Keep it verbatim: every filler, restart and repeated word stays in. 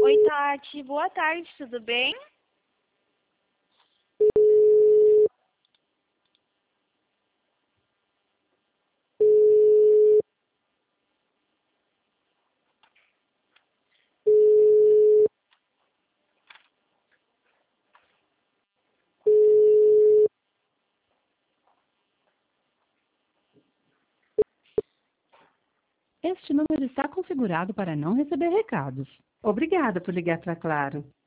Oi, Tati. Boa tarde, tudo bem? Este número está configurado para não receber recados. Obrigada por ligar para Claro.